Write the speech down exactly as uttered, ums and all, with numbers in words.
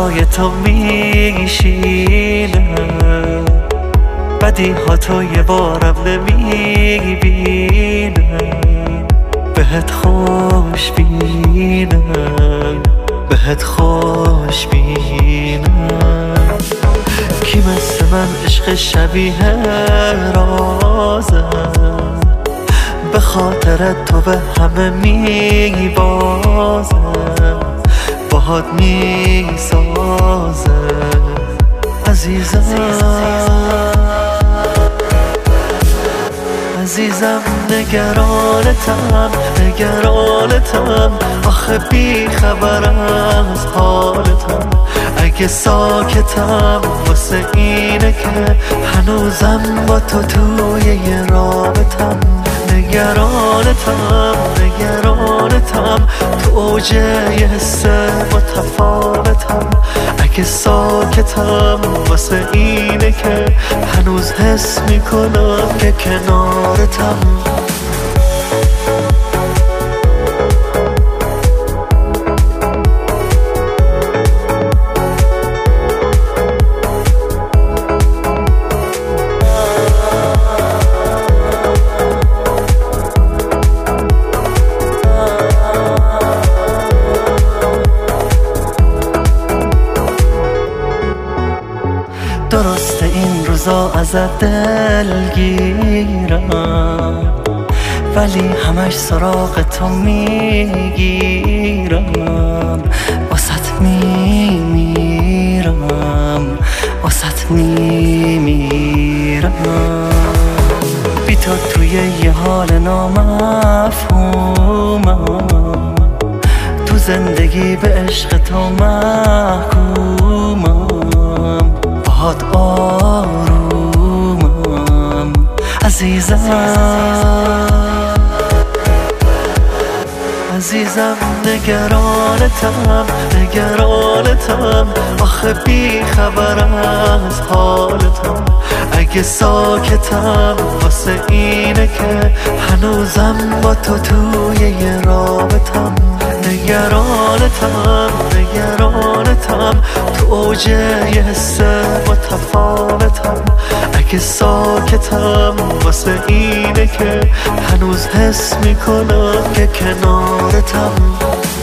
جای تو میشینم، بدیهاتو یه بارم نمیبینم، بهت خوش بینم، بهت خوش بینم. کی مثل من عشق شبیه رازم، به خاطر تو به همه میبازم، باهات میسازم عزیزم. عزیزم نگرانتم نگرانتم، آخه بی خبرم از حالتم. اگه ساکتم واسه اینه که هنوزم با تو توی یه رابطم. نگرانتم نگرانتم، تو اوج یه حس متفاوتم. اگه ساکتم واسه اینه که هنوز حس میکنم که کنارتم. درسته این روزا ازت دلگیرم، ولی همش سراغ تو میگیرم. واسط میمیرم واسط میمیرم. بی تو توی یه حال نامفهومم، تو زندگی به عشق تو محکومم. باهات آرومم عزیزم. عزیزم نگرانتم نگرانتم، آخه بی خبرم از حالتم. اگه ساکتم واسه اینه که هنوزم با تو توی یه رابطم. نگرانتم نگرانتم، تو اوج یه حس متفاوتم. اگه ساکتم واسه اینه که هنوز حس میکنم که کنارتم.